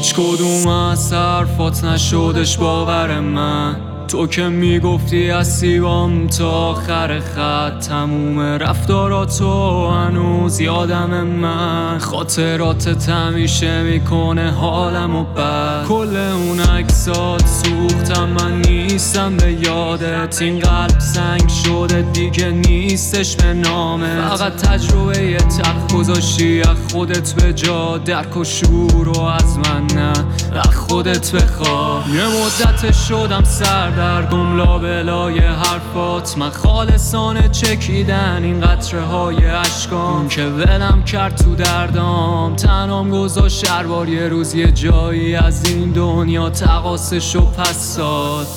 هیچ کدوم از حرفات نشدش باور من. تو که میگفتی از سیبام تا آخر خط، تموم رفتاراتو هنوز یادم من. خاطراتت همیشه میکنه حالمو بد. کل اون عکسات سوختم، من نیستم به یادت. این قلب سنگ شده دیگه نیستش به نامت. فقط تجربه یه تلخ گذاشتی از خودت به جا. درک و شعور و از من نه، از خودت بخوا. یه مدت شدم سردرگم لابلای حرفات. من خالصانه چکیدن این قطره های عشقام که ولم کرد تو دردام. تنام گذاشت هر یه روز یه جایی از این دنیا تقاسشو پس داد.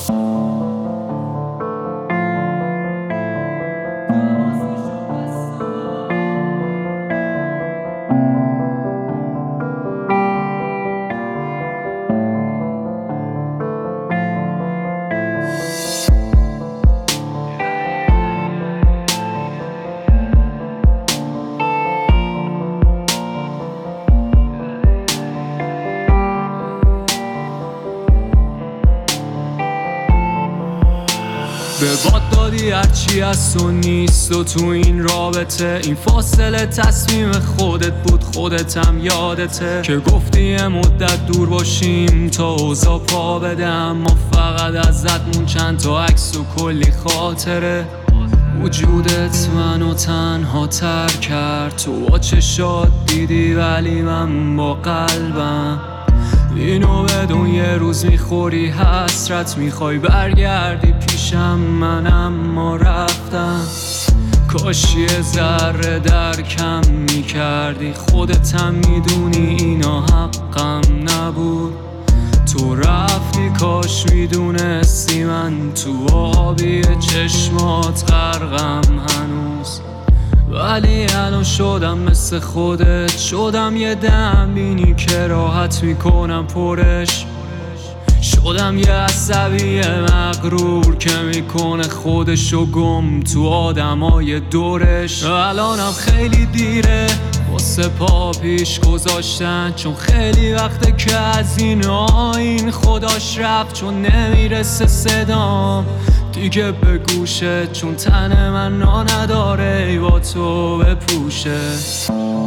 به باد دادی هرچی از تو نیست و تو این رابطه. این فاصله تصمیم خودت بود، خودتم یادته که گفتی یه مدت دور باشیم تا اوضاع پا بدم. ما فقط ازت چند تا عکس و کلی خاطره. وجودت منو تنها تر کرد. تو با چشات دیدی ولی من با قلبم. اینو بدون یه روز میخوری حسرت، میخوای برگردی پیشم من اما رفتم. کاش یه ذره درکم میکردی، خودتم میدونی اینا حقم نبود. تو رفتی کاش میدونستی من تو آبی چشمات غرقم هنوز. ولی الان شدم مثل خودت، شدم یه دمبینی که راحت میکنم پرش. شدم یه عصبی مغرور که میکنه خودشو گم تو آدمای دورش. الانم خیلی دیره واسه پا پیش گذاشتن، چون خیلی وقته که از این آیین خداش رفت. چون نمیرسه صدام دیگه به گوشه، چون تن من نداره ای با تو بپوشه.